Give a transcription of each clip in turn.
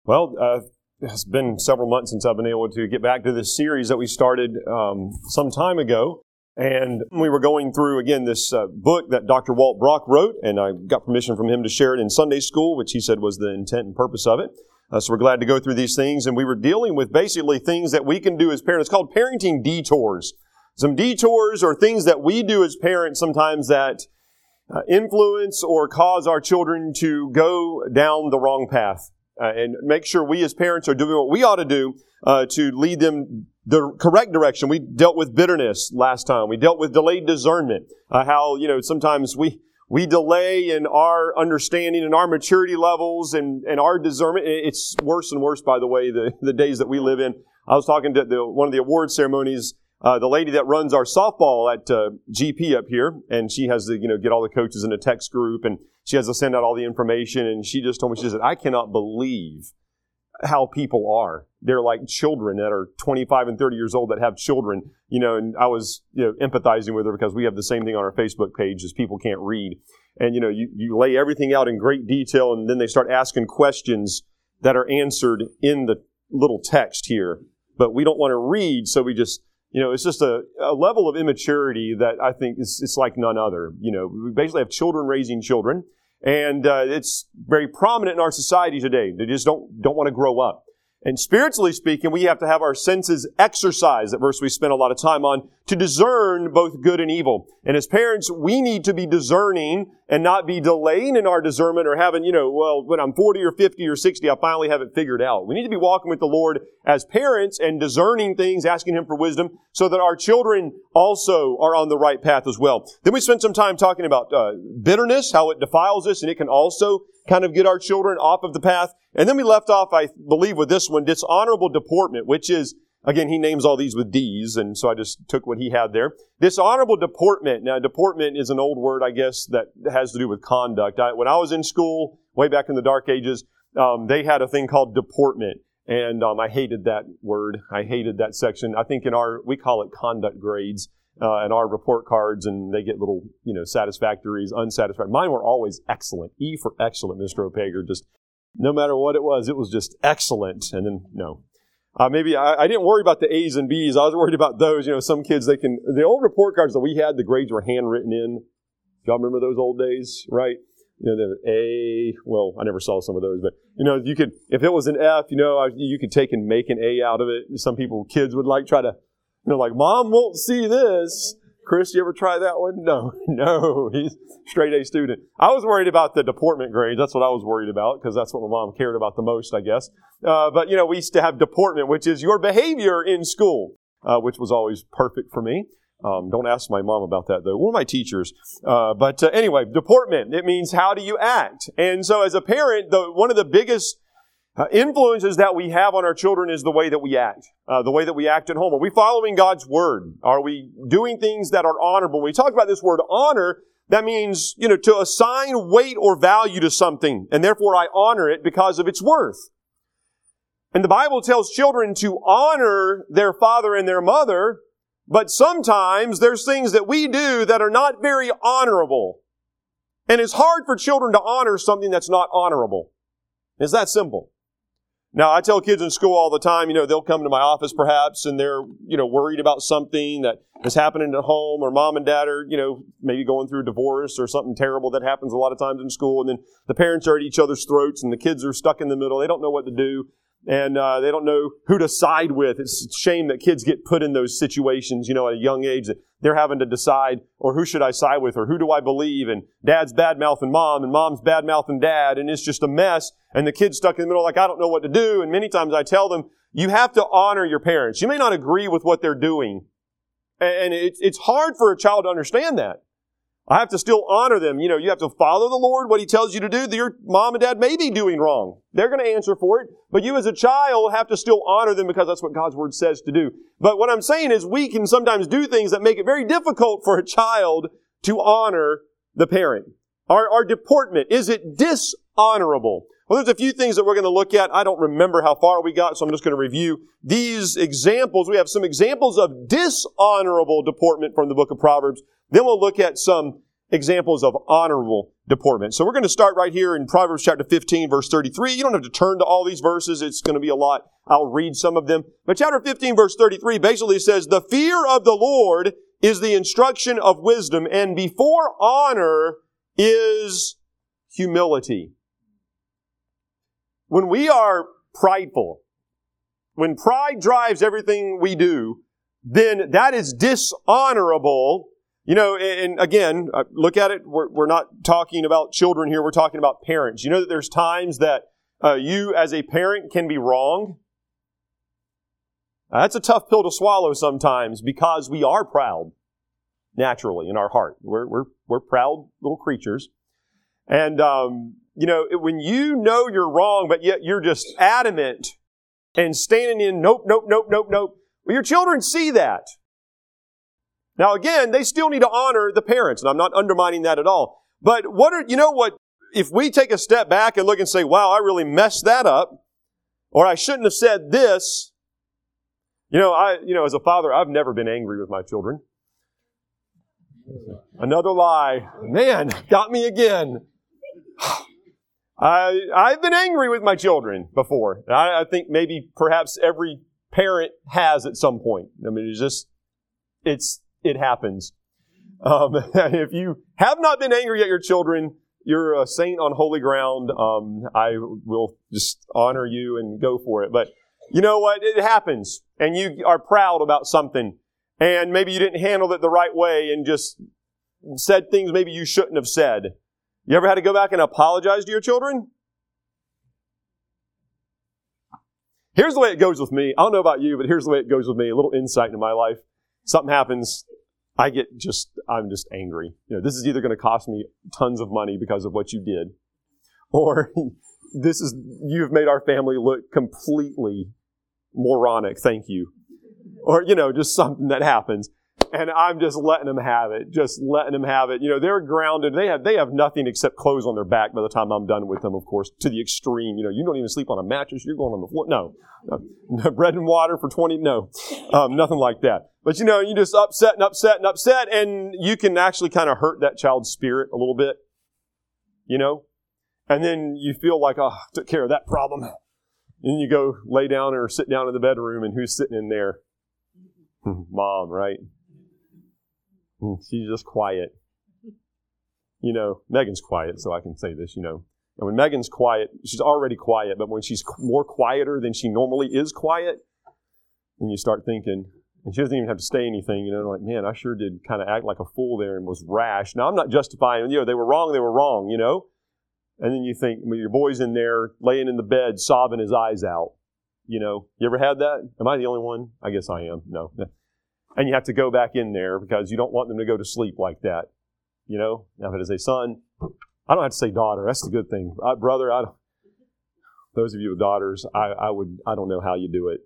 It's been several months since I've been able to get back to this series that we started some time ago. And we were going through, again, this book that Dr. Walt Brock wrote, and I got permission from him to share it in Sunday school, which he said was the intent and purpose of it. So we're glad to go through these things. And we were dealing with basically things that we can do as parents. It's called parenting detours. Some detours are things that we do as parents sometimes that influence or cause our children to go down the wrong path. And make sure we as parents are doing what we ought to do to lead them the correct direction. We dealt with bitterness last time. We dealt with delayed discernment. How, sometimes we delay in our understanding and our maturity levels and our discernment. It's worse and worse, by the way, the days that we live in. I was talking to one of the award ceremonies, the lady that runs our softball at GP up here, and she has to, get all the coaches in a text group, and she has to send out all the information, and she just told me, she said, I cannot believe how people are. They're like children that are 25 and 30 years old that have children, and I was, empathizing with her because we have the same thing on our Facebook page as people can't read. And, you lay everything out in great detail, and then they start asking questions that are answered in the little text here. But we don't want to read, so we just, it's just a level of immaturity that I think it's like none other. We basically have children raising children, and it's very prominent in our society today. They just don't want to grow up. And spiritually speaking, we have to have our senses exercised, that verse we spent a lot of time on, to discern both good and evil. And as parents, we need to be discerning and not be delaying in our discernment or having, when I'm 40 or 50 or 60, I finally have it figured out. We need to be walking with the Lord as parents and discerning things, asking Him for wisdom, so that our children also are on the right path as well. Then we spent some time talking about bitterness, how it defiles us, and it can also kind of get our children off of the path. And then we left off, I believe, with this one, dishonorable deportment, which is, again, he names all these with D's, and so I just took what he had there. Dishonorable deportment. Now, deportment is an old word, I guess, that has to do with conduct. When I was in school, way back in the dark ages, they had a thing called deportment, and I hated that word. I hated that section. I think we call it conduct grades. And our report cards, and they get little, satisfactories, unsatisfactory. Mine were always excellent. E for excellent, Mr. O'Pager. Just no matter what it was just excellent. And then, no. Maybe I didn't worry about the A's and B's. I was worried about those. Some kids, the old report cards that we had, the grades were handwritten in. Y'all remember those old days, right? The A, well, I never saw some of those, but, you could, if it was an F, you could take and make an A out of it. Some kids would try to, like, Mom won't see this. Chris, you ever try that one? No, he's straight A student. I was worried about the deportment grades. That's what I was worried about, because that's what my mom cared about the most, I guess. But, we used to have deportment, which is your behavior in school, which was always perfect for me. Don't ask my mom about that, though, or my teachers. But anyway, deportment, it means how do you act? And so as a parent, one of the biggest influences that we have on our children is the way that we act. The way that we act at home. Are we following God's Word? Are we doing things that are honorable? When we talk about this word honor, that means, to assign weight or value to something, and therefore I honor it because of its worth. And the Bible tells children to honor their father and their mother, but sometimes there's things that we do that are not very honorable. And it's hard for children to honor something that's not honorable. It's that simple. Now, I tell kids in school all the time, they'll come to my office perhaps, and they're, worried about something that is happening at home, or mom and dad are, maybe going through a divorce or something terrible that happens a lot of times in school, and then the parents are at each other's throats, and the kids are stuck in the middle. They don't know what to do, and they don't know who to side with. It's a shame that kids get put in those situations, at a young age, that they're having to decide, or who should I side with, or who do I believe, and dad's bad-mouthing mom, and mom's bad-mouthing dad, and it's just a mess, and the kid's stuck in the middle like, I don't know what to do, and many times I tell them, you have to honor your parents. You may not agree with what they're doing, and it's hard for a child to understand that. I have to still honor them. You have to follow the Lord, what He tells you to do. Your mom and dad may be doing wrong. They're going to answer for it. But you as a child have to still honor them because that's what God's Word says to do. But what I'm saying is we can sometimes do things that make it very difficult for a child to honor the parent. Our deportment, is it dishonorable? Well, there's a few things that we're going to look at. I don't remember how far we got, so I'm just going to review these examples. We have some examples of dishonorable deportment from the book of Proverbs. Then we'll look at some examples of honorable deportment. So we're going to start right here in Proverbs chapter 15, verse 33. You don't have to turn to all these verses. It's going to be a lot. I'll read some of them. But chapter 15, verse 33 basically says, the fear of the Lord is the instruction of wisdom, and before honor is humility. When we are prideful, when pride drives everything we do, then that is dishonorable. You know, and again, look at it, we're not talking about children here, we're talking about parents. You know that there's times that you as a parent can be wrong? That's a tough pill to swallow sometimes because we are proud, naturally, in our heart. We're proud little creatures. And, you know, when you know you're wrong, but yet you're just adamant and standing in, nope. Well, your children see that. Now, again, they still need to honor the parents, and I'm not undermining that at all. But if we take a step back and look and say, wow, I really messed that up, or I shouldn't have said this. As a father, I've never been angry with my children. Another lie. Man, got me again. I've been angry with my children before. I think maybe perhaps every parent has at some point. I mean, it happens. If you have not been angry at your children, you're a saint on holy ground. I will just honor you and go for it. But you know what? It happens. And you are proud about something. And maybe you didn't handle it the right way and just said things maybe you shouldn't have said. You ever had to go back and apologize to your children? Here's the way it goes with me. I don't know about you, but here's the way it goes with me. A little insight into my life. Something happens. I'm just angry. This is either going to cost me tons of money because of what you did, or you've made our family look completely moronic. Thank you. Or, just something that happens. And I'm just letting them have it. They're grounded. They have nothing except clothes on their back by the time I'm done with them, of course, to the extreme. You don't even sleep on a mattress. You're going on the floor. No. Bread and water for 20. No. Nothing like that. But, you just upset, and you can actually kind of hurt that child's spirit a little bit. And then you feel like, I took care of that problem. And you go lay down or sit down in the bedroom, and who's sitting in there? Mom, right? She's just quiet. Megan's quiet, so I can say this, And when Megan's quiet, she's already quiet, but when she's more quieter than she normally is quiet, and you start thinking, and she doesn't even have to say anything, like, man, I sure did kind of act like a fool there and was rash. Now, I'm not justifying, they were wrong, And then you think, your boy's in there laying in the bed, sobbing his eyes out. You ever had that? Am I the only one? I guess I am. No. And you have to go back in there because you don't want them to go to sleep like that. Now if it is a son, I don't have to say daughter. That's the good thing. Brother, those of you with daughters, I don't know how you do it.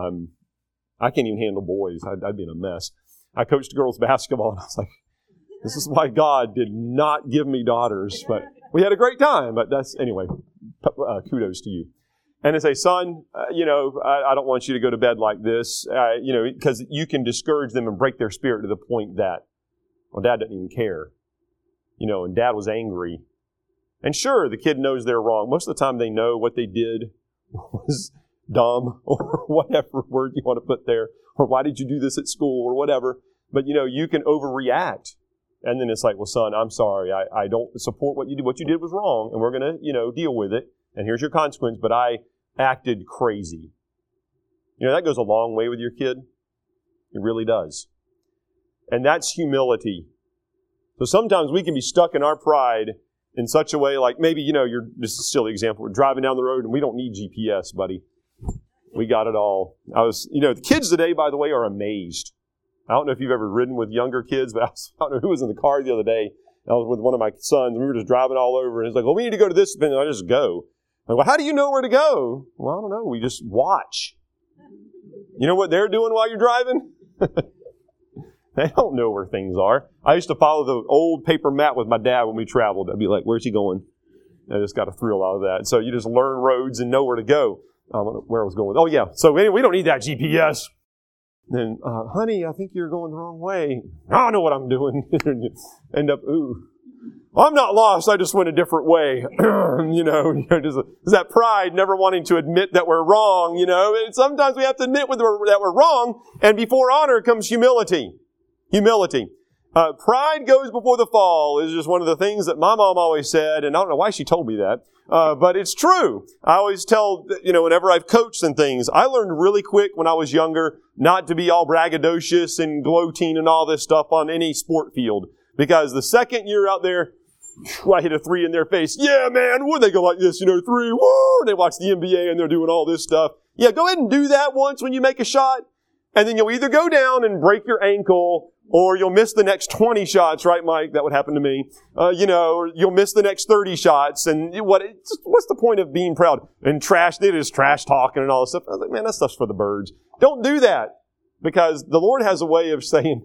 I can't even handle boys. I'd be in a mess. I coached girls basketball, and I was like, this is why God did not give me daughters. But we had a great time. But anyway, kudos to you. And as a son, I don't want you to go to bed like this, because you can discourage them and break their spirit to the point that, well, Dad doesn't even care. And Dad was angry. And sure, the kid knows they're wrong. Most of the time they know what they did was dumb, or whatever word you want to put there, or why did you do this at school, or whatever. But, you can overreact. And then it's like, well, son, I'm sorry. I don't support what you did. What you did was wrong, and we're going to, deal with it. And here's your consequence, but I acted crazy. That goes a long way with your kid. It really does. And that's humility. So sometimes we can be stuck in our pride in such a way, like maybe, this is a silly example. We're driving down the road and we don't need GPS, buddy. We got it all. The kids today, by the way, are amazed. I don't know if you've ever ridden with younger kids, but I don't know who was in the car the other day. I was with one of my sons, and we were just driving all over, and it's like, well, we need to go to this, and I just go. I'm like, well, how do you know where to go? Well, I don't know. We just watch. You know what they're doing while you're driving? They don't know where things are. I used to follow the old paper map with my dad when we traveled. I'd be like, where's he going? I just got a thrill out of that. So you just learn roads and know where to go. I don't know where I was going with. Oh, yeah. So anyway, we don't need that GPS. Then, honey, I think you're going the wrong way. I know what I'm doing. End up, I'm not lost, I just went a different way. Just that pride, never wanting to admit that we're wrong, And sometimes we have to admit that we're wrong, and before honor comes humility. Humility. Pride goes before the fall is just one of the things that my mom always said, and I don't know why she told me that, but it's true. I always tell, whenever I've coached and things, I learned really quick when I was younger not to be all braggadocious and gloating and all this stuff on any sport field. Because the second you're out there, I hit a 3 in their face. Yeah, man, would they go like this, 3, woo! And they watch the NBA and they're doing all this stuff. Yeah, go ahead and do that once when you make a shot. And then you'll either go down and break your ankle, or you'll miss the next 20 shots, right, Mike? That would happen to me. Or you'll miss the next 30 shots. And what's the point of being proud? And they just trash talking and all this stuff. I was like, man, that stuff's for the birds. Don't do that. Because the Lord has a way of saying,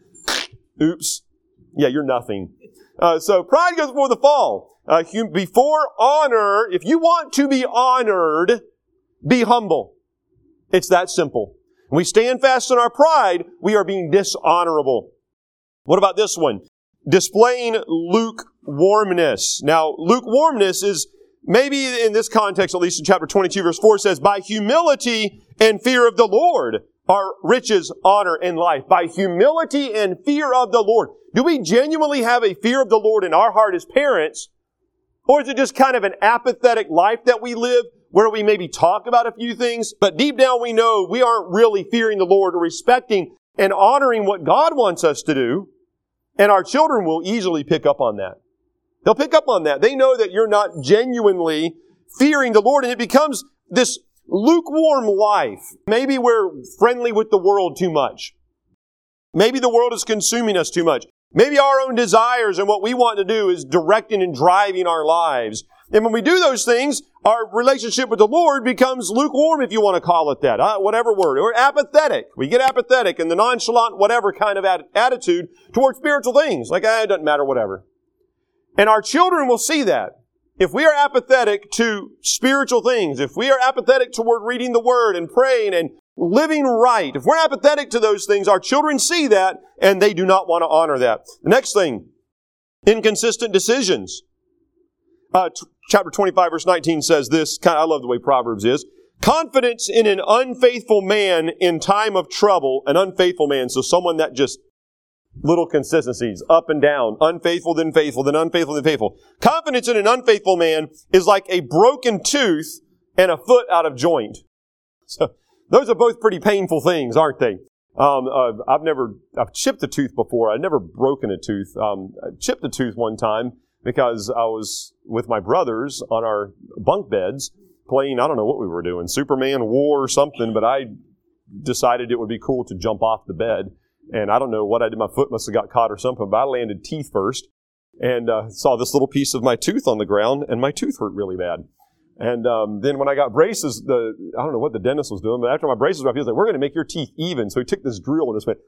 oops, yeah, you're nothing. So pride goes before the fall. Before honor, if you want to be honored, be humble. It's that simple. When we stand fast in our pride, we are being dishonorable. What about this one? Displaying lukewarmness. Now, lukewarmness is maybe in this context, at least in chapter 22, verse 4 says, by humility and fear of the Lord are riches, honor, and life. By humility and fear of the Lord. Do we genuinely have a fear of the Lord in our heart as parents? Or is it just kind of an apathetic life that we live where we maybe talk about a few things, but deep down we know we aren't really fearing the Lord or respecting and honoring what God wants us to do, and our children will easily pick up on that. They'll pick up on that. They know that you're not genuinely fearing the Lord, and it becomes this lukewarm life. Maybe we're friendly with the world too much. Maybe the world is consuming us too much. Maybe our own desires and what we want to do is directing and driving our lives. And when we do those things, our relationship with the Lord becomes lukewarm, if you want to call it that, whatever word, or apathetic. We get apathetic and the nonchalant, whatever kind of attitude towards spiritual things. Like, it doesn't matter, whatever. And our children will see that. If we are apathetic to spiritual things, if we are apathetic toward reading the Word and praying and living right, if we're apathetic to those things, our children see that and they do not want to honor that. The next thing, inconsistent decisions. Chapter 25, verse 19 says this. I love the way Proverbs is. Confidence in an unfaithful man in time of trouble. An unfaithful man, so someone that just little consistencies, up and down, unfaithful, then faithful, then unfaithful, then faithful. Confidence in an unfaithful man is like a broken tooth and a foot out of joint. So those are both pretty painful things, aren't they? I've chipped a tooth before. I've never broken a tooth. I chipped a tooth one time because I was with my brothers on our bunk beds playing, I don't know what we were doing, Superman War or something, but I decided it would be cool to jump off the bed. And I don't know what I did. My foot must have got caught or something, but I landed teeth first and saw this little piece of my tooth on the ground, and my tooth hurt really bad. And then when I got braces, I don't know what the dentist was doing, but after my braces were off, he was like, we're going to make your teeth even. So he took this drill and just went,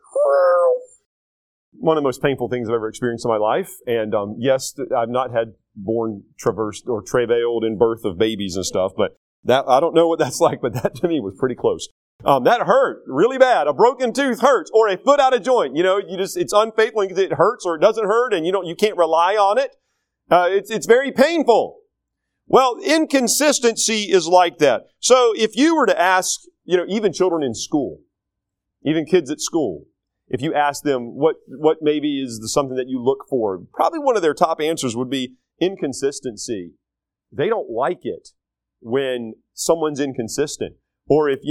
one of the most painful things I've ever experienced in my life. And yes, I've not had travailed in birth of babies and stuff, but that I don't know what that's like, but that to me was pretty close. That hurt really bad. A broken tooth hurts, or a foot out of joint. It's unfaithful. It hurts or it doesn't hurt, and you can't rely on it. It's very painful. Well, inconsistency is like that. So if you were to ask, even children in school, even kids at school, if you ask them what maybe is something that you look for, probably one of their top answers would be inconsistency. They don't like it when someone's inconsistent. Or if,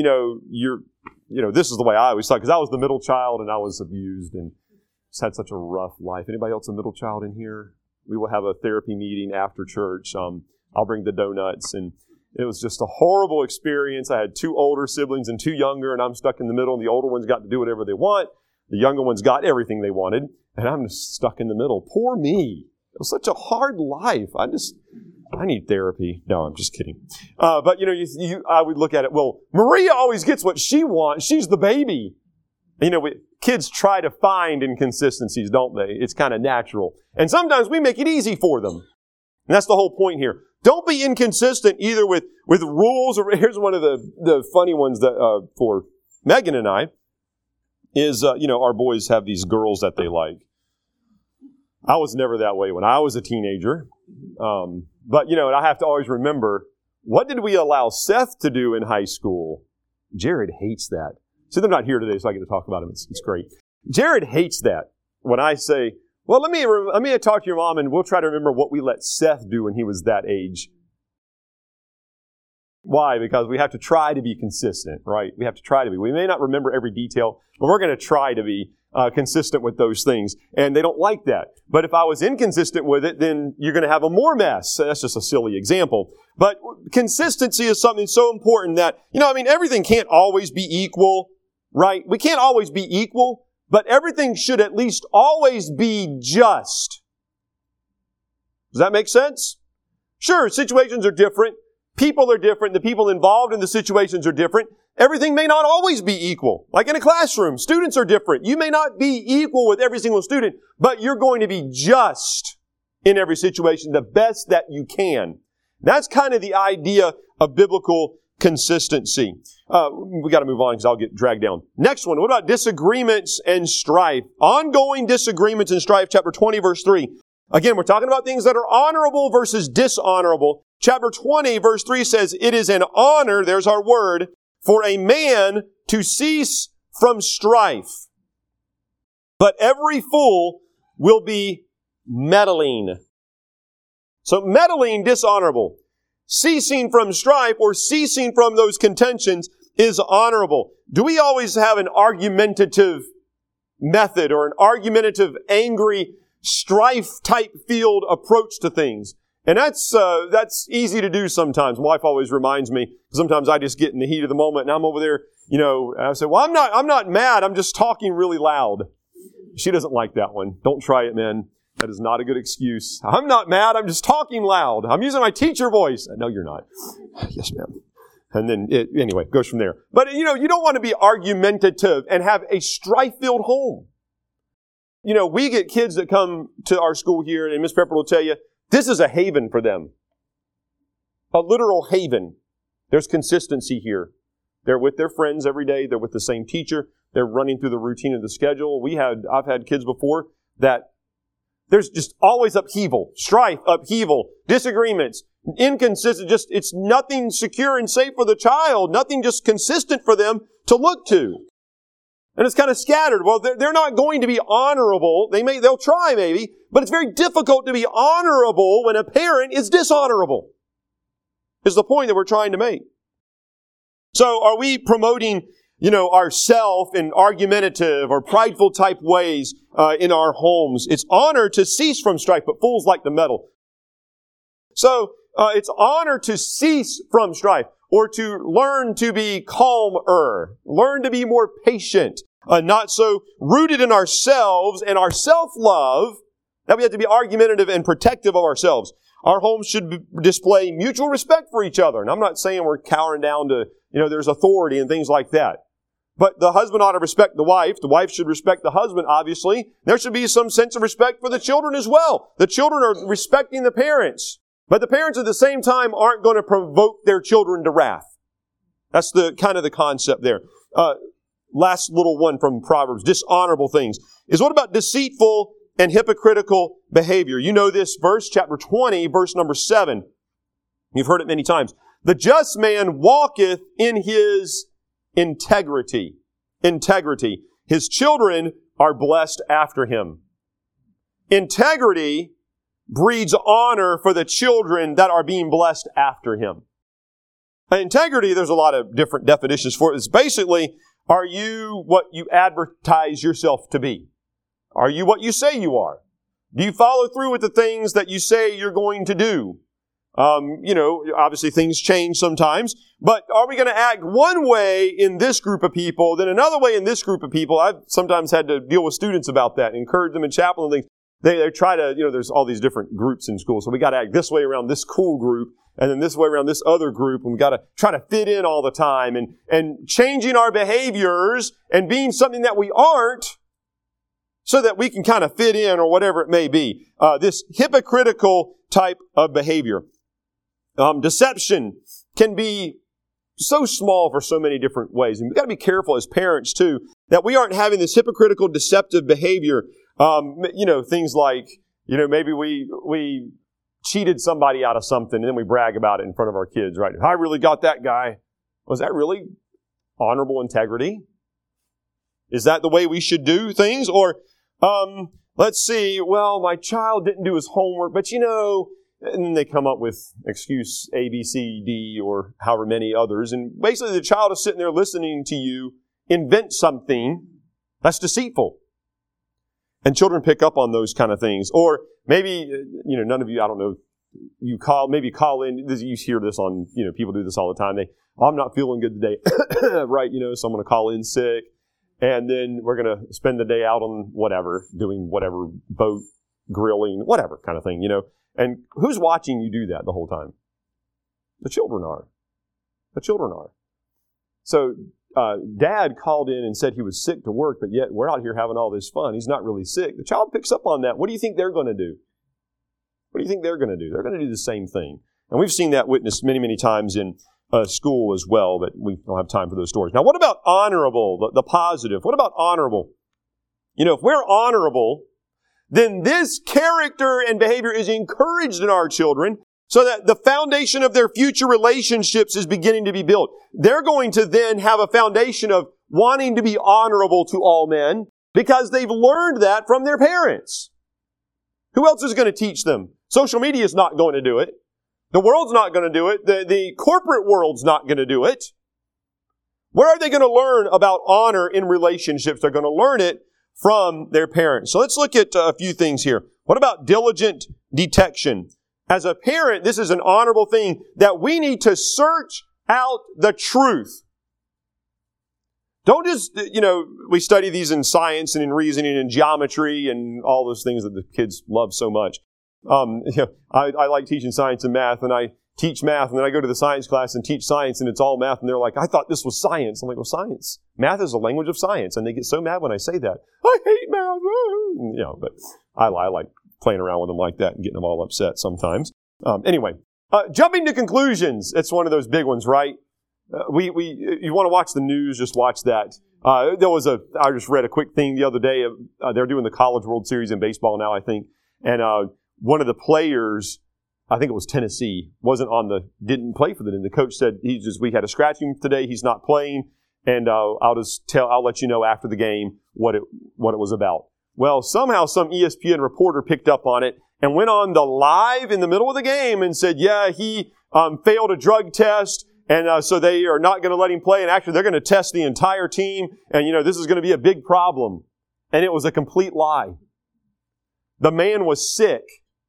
this is the way I always thought, because I was the middle child and I was abused and just had such a rough life. Anybody else a middle child in here? We will have a therapy meeting after church. I'll bring the donuts. And it was just a horrible experience. I had 2 older siblings and 2 younger, and I'm stuck in the middle, and the older ones got to do whatever they want. The younger ones got everything they wanted, and I'm just stuck in the middle. Poor me. It was such a hard life. I need therapy. No, I'm just kidding. But I would look at it. Well, Maria always gets what she wants. She's the baby. Kids try to find inconsistencies, don't they? It's kind of natural. And sometimes we make it easy for them. And that's the whole point here. Don't be inconsistent either with rules. Or here's one of the funny ones that for Megan and I is, our boys have these girls that they like. I was never that way when I was a teenager. But, and I have to always remember, what did we allow Seth to do in high school? Jared hates that. See, they're not here today, so I get to talk about him. It's great. Jared hates that when I say, well, let me talk to your mom and we'll try to remember what we let Seth do when he was that age. Why? Because we have to try to be consistent, right? We have to try to be. We may not remember every detail, but we're going to try to be consistent with those things. And they don't like that. But if I was inconsistent with it, then you're going to have a more mess. So that's just a silly example. But consistency is something so important that, everything can't always be equal, right? We can't always be equal, but everything should at least always be just. Does that make sense? Sure, situations are different. People are different. The people involved in the situations are different. Everything may not always be equal. Like in a classroom, students are different. You may not be equal with every single student, but you're going to be just in every situation, the best that you can. That's kind of the idea of biblical consistency. We got to move on because I'll get dragged down. Next one. What about disagreements and strife? Ongoing disagreements and strife, chapter 20, verse 3. Again, we're talking about things that are honorable versus dishonorable. Chapter 20, verse 3 says, it is an honor, there's our word, for a man to cease from strife. But every fool will be meddling. So meddling, dishonorable. Ceasing from strife or ceasing from those contentions is honorable. Do we always have an argumentative method or an argumentative, angry, strife-type field approach to things? And that's easy to do sometimes. My wife always reminds me, sometimes I just get in the heat of the moment and I'm over there, and I say, well, I'm not mad, I'm just talking really loud. She doesn't like that one. Don't try it, men. That is not a good excuse. I'm not mad, I'm just talking loud. I'm using my teacher voice. No, you're not. Yes, ma'am. And then, anyway, goes from there. But, you don't want to be argumentative and have a strife-filled home. We get kids that come to our school here, and Miss Pepper will tell you, this is a haven for them. A literal haven. There's consistency here. They're with their friends every day. They're with the same teacher. They're running through the routine of the schedule. I've had kids before that there's just always upheaval, strife, upheaval, disagreements, inconsistent. It's nothing secure and safe for the child. Nothing just consistent for them to look to. And it's kind of scattered. Well, they're not going to be honorable. They'll try maybe, but it's very difficult to be honorable when a parent is dishonorable, is the point that we're trying to make. So are we promoting, ourself in argumentative or prideful type ways in our homes? It's honor to cease from strife, but fools like to meddle. So it's honor to cease from strife, or to learn to be calmer, learn to be more patient, not so rooted in ourselves and our self-love that we have to be argumentative and protective of ourselves. Our homes should display mutual respect for each other. And I'm not saying we're cowering down to, there's authority and things like that. But the husband ought to respect the wife. The wife should respect the husband, obviously. There should be some sense of respect for the children as well. The children are respecting the parents. But the parents at the same time aren't going to provoke their children to wrath. That's the kind of the concept there. Last little one from Proverbs, dishonorable things, is what about deceitful and hypocritical behavior? You know this verse, chapter 20, verse number 7. You've heard it many times. The just man walketh in his integrity. Integrity. His children are blessed after him. Integrity breeds honor for the children that are being blessed after him. Integrity, there's a lot of different definitions for it. It's basically, are you what you advertise yourself to be? Are you what you say you are? Do you follow through with the things that you say you're going to do? Obviously things change sometimes, but are we going to act one way in this group of people, then another way in this group of people? I've sometimes had to deal with students about that, encourage them in chapel and things. They try to, there's all these different groups in school. So we got to act this way around this cool group and then this way around this other group. And we got to try to fit in all the time and changing our behaviors and being something that we aren't so that we can kind of fit in or whatever it may be. This hypocritical type of behavior. Deception can be so small for so many different ways. And we've got to be careful as parents too, that we aren't having this hypocritical, deceptive behavior. Things like, Maybe we cheated somebody out of something and then we brag about it in front of our kids, right? I really got that guy. Was that really honorable integrity? Is that the way we should do things? Or, let's see, well, my child didn't do his homework, but and then they come up with excuse A, B, C, D, or however many others. And basically the child is sitting there listening to you invent something that's deceitful. And children pick up on those kind of things. Or maybe, none of you, I don't know, you call in, you hear this on, people do this all the time. I'm not feeling good today, right? So I'm going to call in sick. And then we're going to spend the day out on whatever, doing whatever, boat, grilling, whatever kind of thing, And who's watching you do that the whole time? The children are. The children are. So, Dad called in and said he was sick to work, but yet we're out here having all this fun. He's not really sick. The child picks up on that. What do you think they're going to do? What do you think they're going to do? They're going to do the same thing. And we've seen that witnessed many, many times in school as well, but we don't have time for those stories. Now, what about honorable, the positive? What about honorable? If we're honorable, then this character and behavior is encouraged in our children so that the foundation of their future relationships is beginning to be built. They're going to then have a foundation of wanting to be honorable to all men because they've learned that from their parents. Who else is going to teach them? Social media is not going to do it. The world's not going to do it. The corporate world's not going to do it. Where are they going to learn about honor in relationships? They're going to learn it from their parents. So let's look at a few things here. What about diligent detection? As a parent, this is an honorable thing that we need to search out the truth. Don't just, we study these in science and in reasoning and geometry and all those things that the kids love so much. I like teaching science and math, and I teach math, and then I go to the science class and teach science, and it's all math, and they're like, I thought this was science. I'm like, well, science. Math is a language of science, and they get so mad when I say that. I hate math. But I like playing around with them like that and getting them all upset sometimes. Anyway, jumping to conclusions. It's one of those big ones, right? You want to watch the news, just watch that. I just read a quick thing the other day. They're doing the College World Series in baseball now, I think. And one of the players, I think it was Tennessee, didn't play for them. The coach said we had to scratch him today. He's not playing. And I'll let you know after the game what it was about. Well, somehow some ESPN reporter picked up on it and went on the live in the middle of the game and said, he failed a drug test. And so they are not going to let him play. And actually, they're going to test the entire team. And, this is going to be a big problem. And it was a complete lie. The man was sick.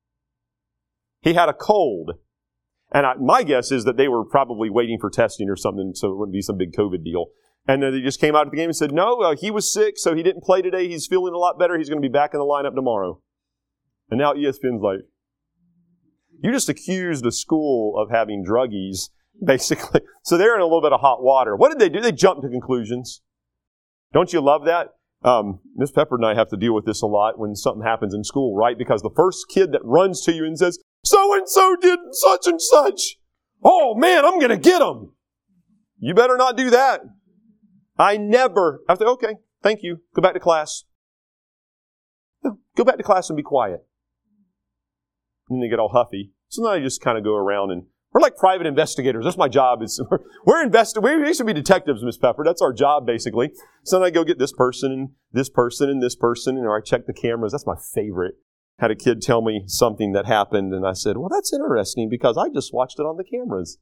He had a cold. And my guess is that they were probably waiting for testing or something so it wouldn't be some big COVID deal. And they just came out of the game and said, no, he was sick, so he didn't play today. He's feeling a lot better. He's going to be back in the lineup tomorrow. And now ESPN's like, you just accused a school of having druggies, basically. So they're in a little bit of hot water. What did they do? They jumped to conclusions. Don't you love that? Miss Pepper and I have to deal with this a lot when something happens in school, right? Because the first kid that runs to you and says, so-and-so did such and such. Oh, man, I'm going to get him. You better not do that. I say, okay, thank you. Go back to class. No, go back to class and be quiet. And they get all huffy. So then I just kind of go around and we're like private investigators. That's my job. We used to be detectives, Miss Pepper. That's our job, basically. So then I go get this person and this person and this person, and I check the cameras. That's my favorite. Had a kid tell me something that happened, and I said, well, that's interesting because I just watched it on the cameras.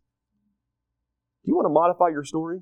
Do you want to modify your story?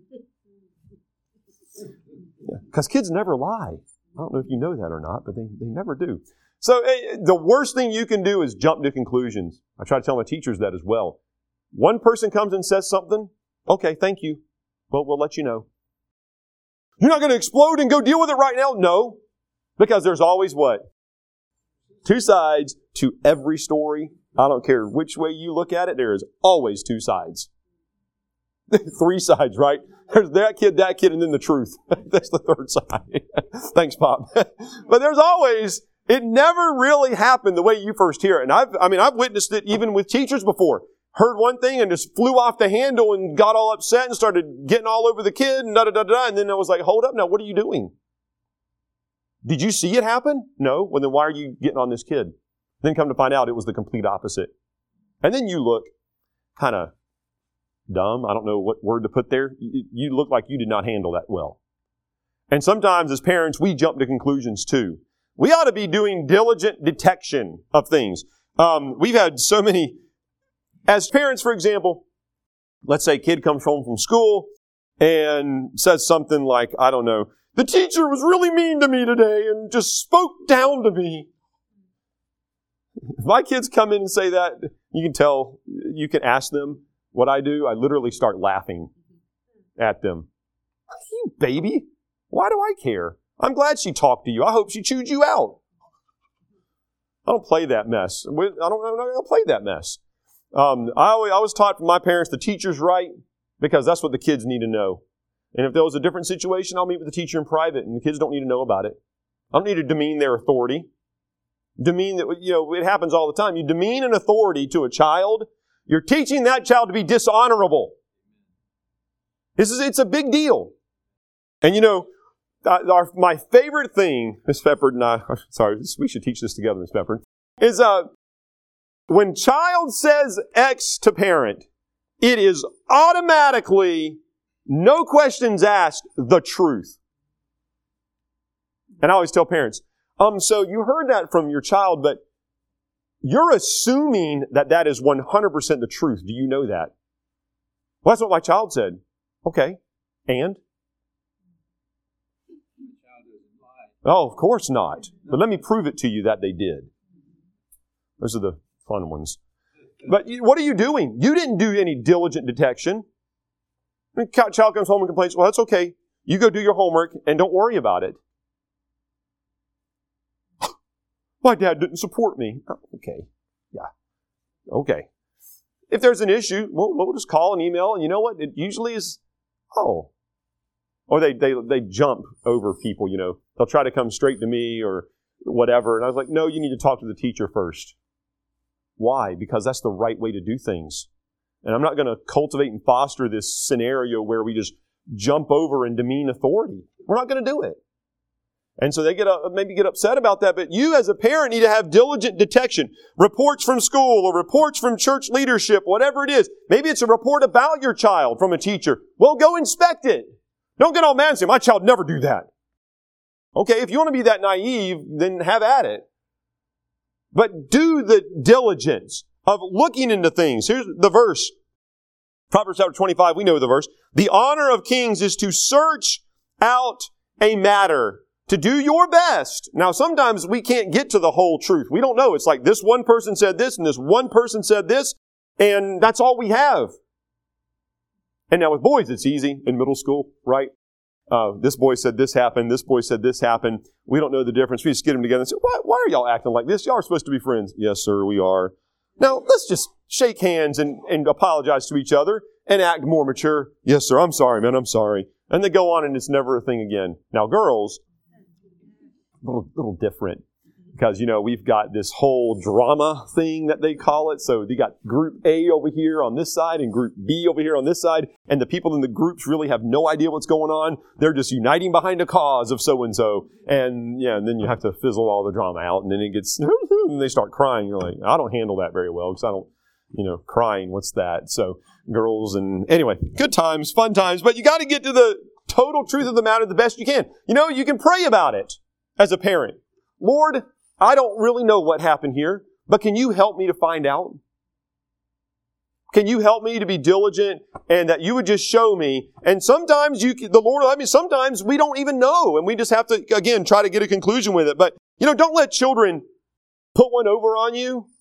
Because kids never lie. I don't know if you know that or not, but they never do. So the worst thing you can do is jump to conclusions. I try to tell my teachers that as well. One person comes and says something, okay, thank you. Well, we'll let you know. You're not going to explode and go deal with it right now? No. Because there's always what? Two sides to every story. I don't care which way you look at it, there is always two sides. Three sides, right? There's that kid, and then the truth. That's the third side. Thanks, Pop. But there's always, it never really happened the way you first hear it. And I've witnessed it even with teachers before. Heard one thing and just flew off the handle and got all upset and started getting all over the kid and da-da-da-da. And then I was like, hold up now, what are you doing? Did you see it happen? No. Well, then why are you getting on this kid? Then come to find out it was the complete opposite. And then you look kind of dumb. I don't know what word to put there. You look like you did not handle that well. And sometimes as parents, we jump to conclusions too. We ought to be doing diligent detection of things. We've had so many, as parents, for example, let's say a kid comes home from school and says something like, I don't know, the teacher was really mean to me today and just spoke down to me. If my kids come in and say that, you can tell, you can ask them what I do. I literally start laughing at them. You baby, why do I care? I'm glad she talked to you. I hope she chewed you out. I don't play that mess. I'm not going to play that mess. I was taught from my parents, the teacher's right, because that's what the kids need to know. And if there was a different situation, I'll meet with the teacher in private, and the kids don't need to know about it. I don't need to demean their authority. It happens all the time. You demean an authority to a child, you're teaching that child to be dishonorable. It's a big deal. And my favorite thing, Miss Peppard and I, sorry, we should teach this together, Miss Peppard, is when child says X to parent, it is automatically, no questions asked, the truth. And I always tell parents, so you heard that from your child, but you're assuming that is 100% the truth. Do you know that? Well, that's what my child said. Okay. And? Oh, of course not. But let me prove it to you that they did. Those are the fun ones. But what are you doing? You didn't do any diligent detection. The child comes home and complains, well, that's okay. You go do your homework and don't worry about it. My dad didn't support me. Oh, okay. Yeah. Okay. If there's an issue, we'll just call and email, and you know what? It usually is, or they jump over people, They'll try to come straight to me or whatever. And I was like, no, you need to talk to the teacher first. Why? Because that's the right way to do things. And I'm not going to cultivate and foster this scenario where we just jump over and demean authority. We're not going to do it. And so they maybe get upset about that, but you as a parent need to have diligent detection. Reports from school or reports from church leadership, whatever it is. Maybe it's a report about your child from a teacher. Well, go inspect it. Don't get all mad and say, my child never do that. Okay, if you want to be that naive, then have at it. But do the diligence of looking into things. Here's the verse. Proverbs chapter 25, we know the verse. The honor of kings is to search out a matter, to do your best. Now, sometimes we can't get to the whole truth. We don't know. It's like this one person said this and this one person said this, and that's all we have. And now with boys, it's easy in middle school, right? This boy said this happened. This boy said this happened. We don't know the difference. We just get them together and say, why are y'all acting like this? Y'all are supposed to be friends. Yes, sir, we are. Now, let's just shake hands and apologize to each other and act more mature. Yes, sir, I'm sorry, man, I'm sorry. And they go on and it's never a thing again. Now, girls, a little different. Because, we've got this whole drama thing that they call it. So they got group A over here on this side and group B over here on this side. And the people in the groups really have no idea what's going on. They're just uniting behind a cause of so-and-so. And then you have to fizzle all the drama out. And then it gets, and they start crying. You're like, I don't handle that very well because I don't, crying, what's that? So girls anyway, good times, fun times. But you got to get to the total truth of the matter the best you can. You can pray about it as a parent. Lord, I don't really know what happened here, but can you help me to find out? Can you help me to be diligent and that you would just show me? And sometimes the Lord will let me, sometimes we don't even know and we just have to, again, try to get a conclusion with it. But, don't let children put one over on you.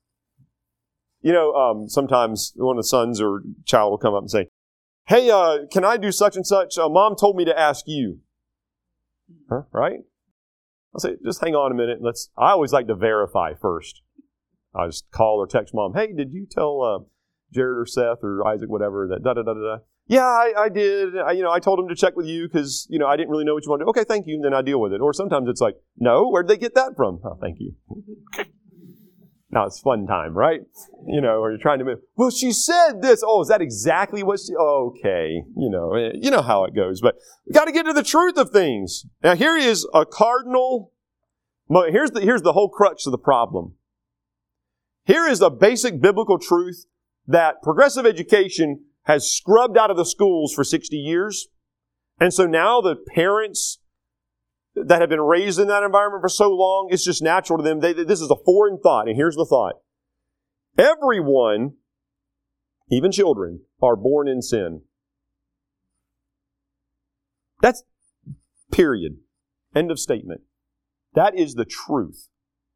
Sometimes one of the sons or child will come up and say, hey, can I do such and such? Mom told me to ask you. Huh? Right? I'll say, just hang on a minute. I always like to verify first. I just call or text mom, hey, did you tell Jared or Seth or Isaac, whatever, that da-da-da-da-da? Yeah, I did. I told him to check with you because, I didn't really know what you wanted to do. Okay, thank you. And then I deal with it. Or sometimes it's like, no, where'd they get that from? Oh, thank you. Now it's fun time, right? Or you're trying to move. Well, she said this. Oh, is that exactly what she... Okay. You know how it goes. But we got to get to the truth of things. Now here is a cardinal... Here's the whole crux of the problem. Here is a basic biblical truth that progressive education has scrubbed out of the schools for 60 years. And so now the parents that have been raised in that environment for so long, it's just natural to them. This is a foreign thought. And here's the thought. Everyone, even children, are born in sin. That's period. End of statement. That is the truth.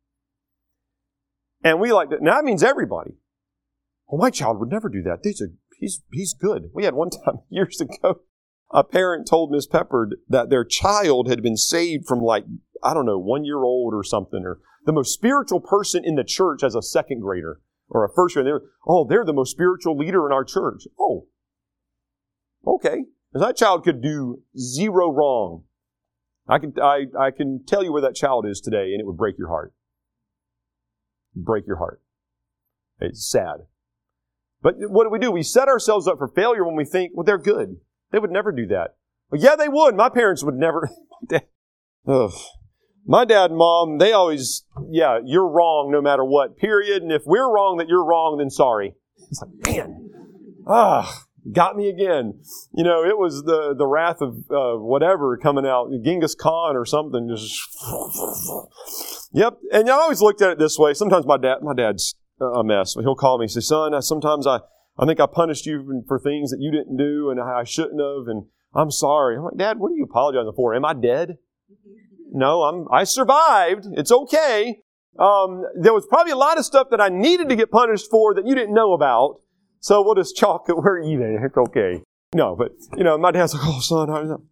And we like that. Now that means everybody. Well, my child would never do that. He's good. We had one time years ago, a parent told Miss Peppard that their child had been saved from 1 year old or something, or the most spiritual person in the church as a second grader or a first grader. They're the most spiritual leader in our church. Oh, okay. Because that child could do zero wrong. I can tell you where that child is today, and it would break your heart. Break your heart. It's sad. But what do? We set ourselves up for failure when we think, well, they're good. They would never do that. Well, yeah, they would. My parents would never. My dad and mom, they always, you're wrong no matter what, period. And if we're wrong that you're wrong, then sorry. It's like, man, got me again. It was the wrath of whatever coming out, Genghis Khan or something. Just yep. And I always looked at it this way. Sometimes my dad's a mess. He'll call me and say, son, sometimes I think I punished you for things that you didn't do and I shouldn't have, and I'm sorry. I'm like, Dad, what are you apologizing for? Am I dead? No, I survived. It's okay. There was probably a lot of stuff that I needed to get punished for that you didn't know about. So we'll just chalk it. We're even. It's okay. No, but, my dad's like, oh, son,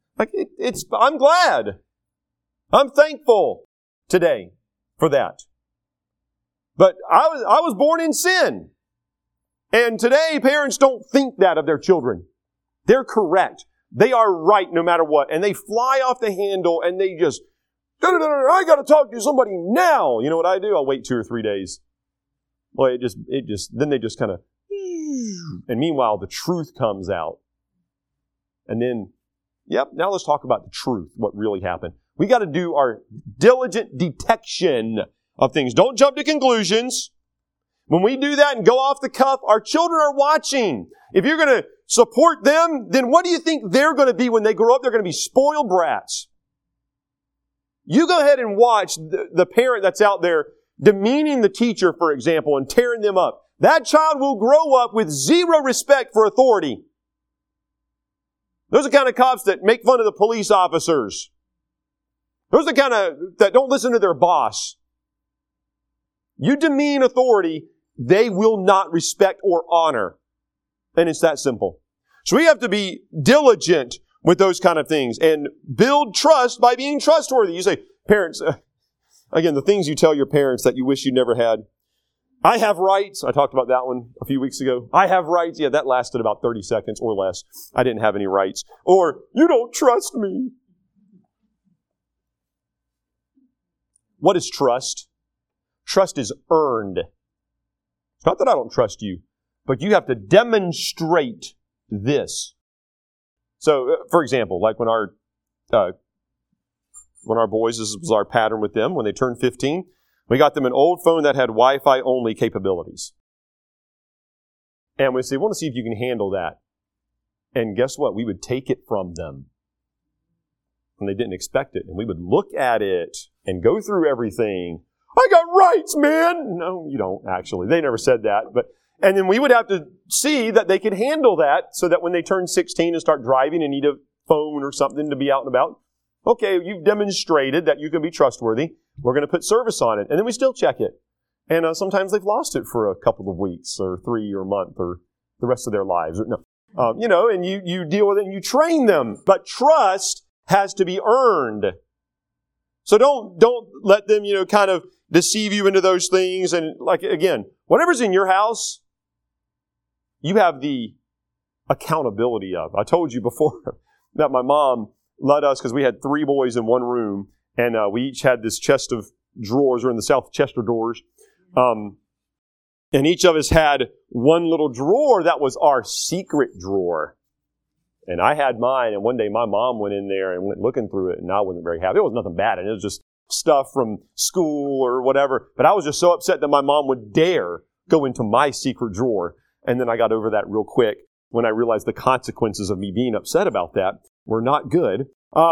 I'm glad. I'm thankful today for that. But I was born in sin. And today, parents don't think that of their children. They're correct. They are right no matter what. And they fly off the handle and they just, I got to talk to somebody now. You know what I do? I'll wait 2 or 3 days. Well, then they just kind of, and meanwhile, the truth comes out. And then, now let's talk about the truth, what really happened. We got to do our diligent detection of things. Don't jump to conclusions. When we do that and go off the cuff, our children are watching. If you're going to support them, then what do you think they're going to be when they grow up? They're going to be spoiled brats. You go ahead and watch the parent that's out there demeaning the teacher, for example, and tearing them up. That child will grow up with zero respect for authority. Those are the kind of cops that make fun of the police officers. Those are the kind of that don't listen to their boss. You demean authority, they will not respect or honor. And it's that simple. So we have to be diligent with those kind of things and build trust by being trustworthy. You say, parents, again, the things you tell your parents that you wish you never had. I have rights. I talked about that one a few weeks ago. I have rights. Yeah, that lasted about 30 seconds or less. I didn't have any rights. Or, you don't trust me. What is trust? Trust is earned. It's not that I don't trust you, but you have to demonstrate this. So, for example, like when our boys, this was our pattern with them, when they turned 15, we got them an old phone that had Wi-Fi only capabilities. And we said, we want to see if you can handle that. And guess what? We would take it from them. And they didn't expect it. And we would look at it and go through everything. I got rights, man! No, you don't, actually. They never said that. And then we would have to see that they could handle that so that when they turn 16 and start driving and need a phone or something to be out and about, okay, you've demonstrated that you can be trustworthy. We're going to put service on it. And then we still check it. And sometimes they've lost it for a couple of weeks or 3 or a month or the rest of their lives. And you deal with it and you train them. But trust has to be earned. So don't let them, kind of deceive you into those things. And again, whatever's in your house, you have the accountability of. I told you before that my mom let us, because we had 3 boys in one room, and we each had this chest of drawers, or in the South, Chester drawers. And each of us had one little drawer that was our secret drawer. And I had mine, and one day my mom went in there and went looking through it, and I wasn't very happy. It was nothing bad, and it was just stuff from school or whatever. But I was just so upset that my mom would dare go into my secret drawer. And then I got over that real quick when I realized the consequences of me being upset about that were not good.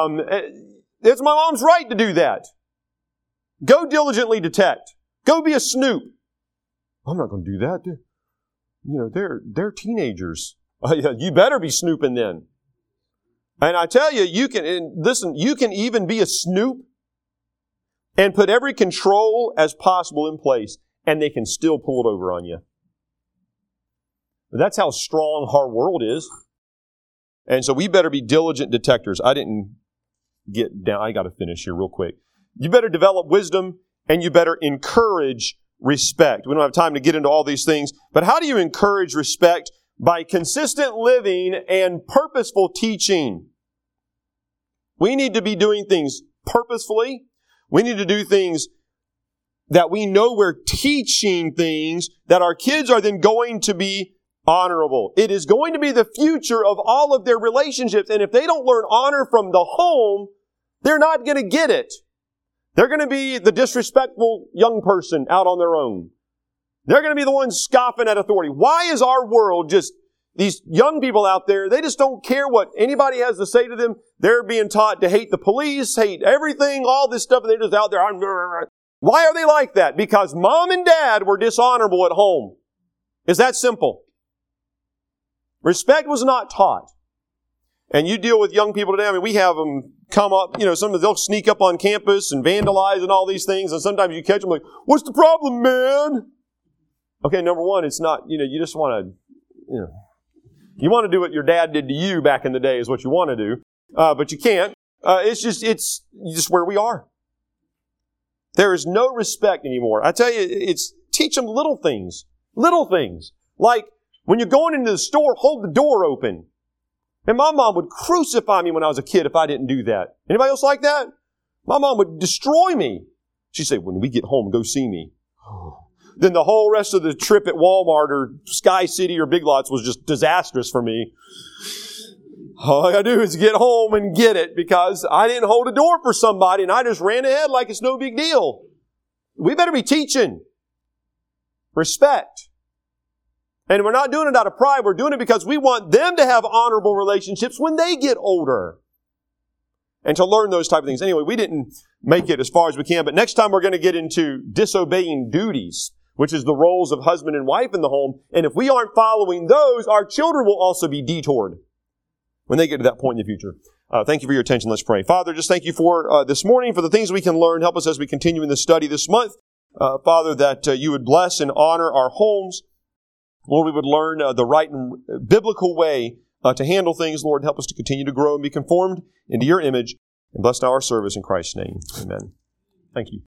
It's my mom's right to do that. Go diligently detect. Go be a snoop. I'm not going to do that. They're teenagers. You better be snooping then. And I tell you, you can even be a snoop and put every control as possible in place, and they can still pull it over on you. But that's how strong our world is. And so we better be diligent detectors. I didn't get down. I got to finish here real quick. You better develop wisdom, and you better encourage respect. We don't have time to get into all these things, but how do you encourage respect? By consistent living and purposeful teaching. We need to be doing things purposefully. We need to do things that we know we're teaching things that our kids are then going to be honorable. It is going to be the future of all of their relationships. And if they don't learn honor from the home, they're not going to get it. They're going to be the disrespectful young person out on their own. They're going to be the ones scoffing at authority. Why is our world just, these young people out there, they just don't care what anybody has to say to them. They're being taught to hate the police, hate everything, all this stuff, and they're just out there. Why are they like that? Because mom and dad were dishonorable at home. It's that simple. Respect was not taught. And you deal with young people today, we have them come up, they'll sneak up on campus and vandalize and all these things, and sometimes you catch them like, what's the problem, man? Okay, number one, it's not, you just want to, you want to do what your dad did to you back in the day is what you want to do, but you can't. It's just where we are. There is no respect anymore. I tell you, teach them little things. Like, when you're going into the store, hold the door open. And my mom would crucify me when I was a kid if I didn't do that. Anybody else like that? My mom would destroy me. She'd say, when we get home, go see me. Then the whole rest of the trip at Walmart or Sky City or Big Lots was just disastrous for me. All I gotta do is get home and get it because I didn't hold a door for somebody and I just ran ahead like it's no big deal. We better be teaching respect. And we're not doing it out of pride. We're doing it because we want them to have honorable relationships when they get older. And to learn those type of things. Anyway, we didn't make it as far as we can, but next time we're going to get into disobeying duties, which is the roles of husband and wife in the home. And if we aren't following those, our children will also be detoured when they get to that point in the future. Thank you for your attention. Let's pray. Father, just thank you for this morning, for the things we can learn. Help us as we continue in this study this month. Father, that you would bless and honor our homes. Lord, we would learn the right and biblical way to handle things. Lord, help us to continue to grow and be conformed into your image. And bless now our service in Christ's name. Amen. Thank you.